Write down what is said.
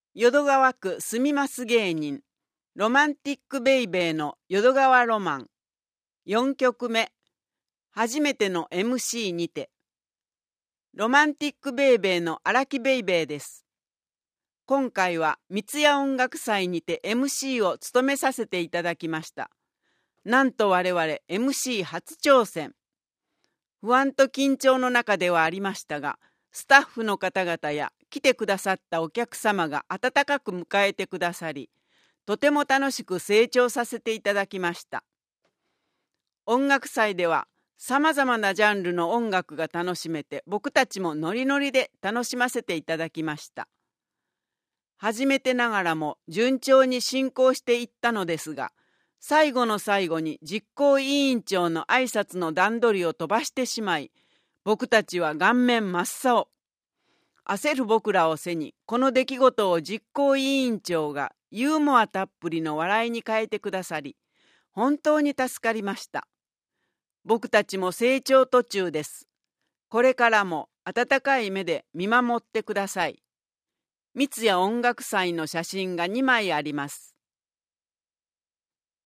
淀川区住みます芸人ロマンティックベイベーの淀川ロマン4曲目、初めての MC にて。ロマンティックベイベーの荒木ベイベーです。今回は三ツ矢音楽祭にて MC を務めさせていただきました。なんと我々 MC 初挑戦。不安と緊張の中ではありましたが、スタッフの方々や来てくださったお客様が温かく迎えてくださり、とても楽しく成長させていただきました。音楽祭ではさまざまなジャンルの音楽が楽しめて、僕たちもノリノリで楽しませていただきました。初めてながらも順調に進行していったのですが、最後の最後に実行委員長の挨拶の段取りを飛ばしてしまい、僕たちは顔面真っ青。焦る僕らを背に、この出来事を実行委員長がユーモアたっぷりの笑いに変えてくださり、本当に助かりました。僕たちも成長途中です。これからも温かい目で見守ってください。三ツ矢音楽祭の写真が2枚あります。